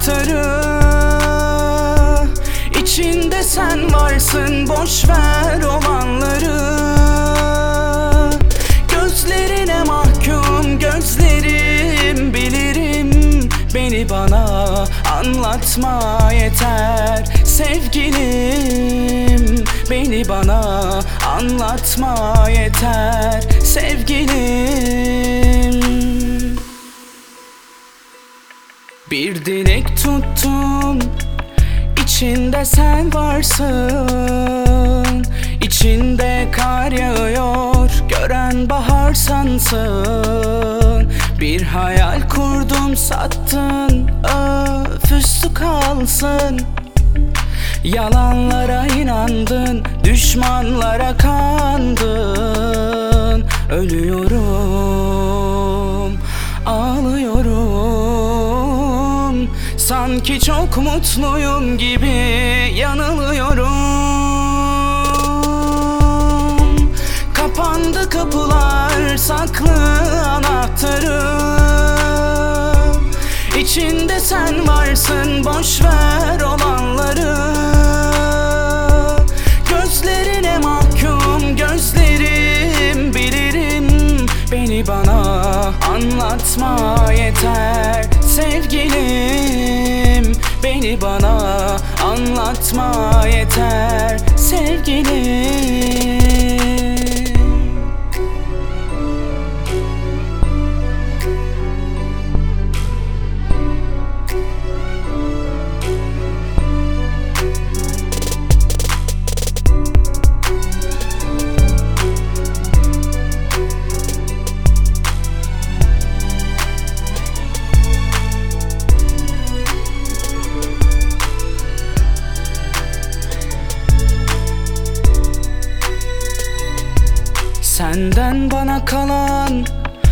anahtarı. İçinde sen varsın, boş ver olanları. Gözlerine mahkum gözlerim, bilirim. Beni bana anlatma yeter sevgilim. Beni bana anlatma yeter sevgilim. Bir dilek tuttum, İçinde sen varsın. İçinde kar yağıyor, gören bahar sansın. Bir hayal kurdum, sattın, öf üstü kalsın. Yalanlara inandın, düşmanlara kandın. Ölüyorum, ağlıyorum. Sanki çok mutluyum gibi yanılıyorum. Kapandı kapılar, saklı anahtarı. İçinde sen varsın, boş ver olanları. Gözlerine mahkum gözlerim, bilirim. Beni bana anlatma yeter sevgilim. Beni bana anlatma yeter sevgilim. Senden bana kalan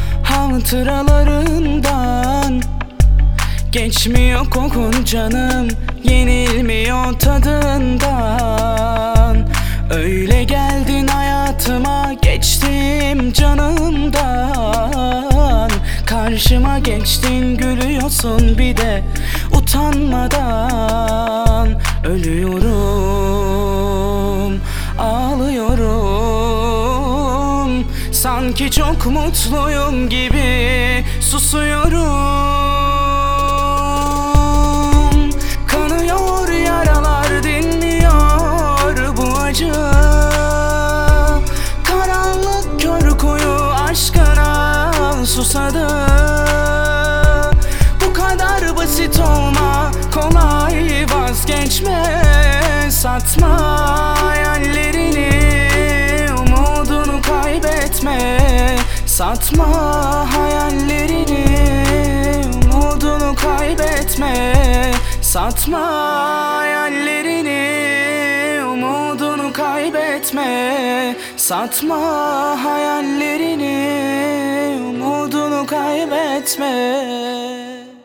hatıralarından geçmiyor kokun canım, yenilmiyor tadından. Öyle geldin hayatıma, geçtim canımdan. Karşıma geçtin, gülüyorsun bir de utanmadan. Ölüyorum, ağlıyorum. Sanki çok mutluyum gibi susuyorum. Kanıyor yaralar, dinmiyor bu acı. Karanlık kör kuyu aşkına susadı. Bu kadar basit olma, kolay vazgeçme. Satma hayallerini, umudunu kaybetme. Satma hayallerini, umudunu kaybetme. Satma hayallerini, umudunu kaybetme. Satma hayallerini, umudunu kaybetme.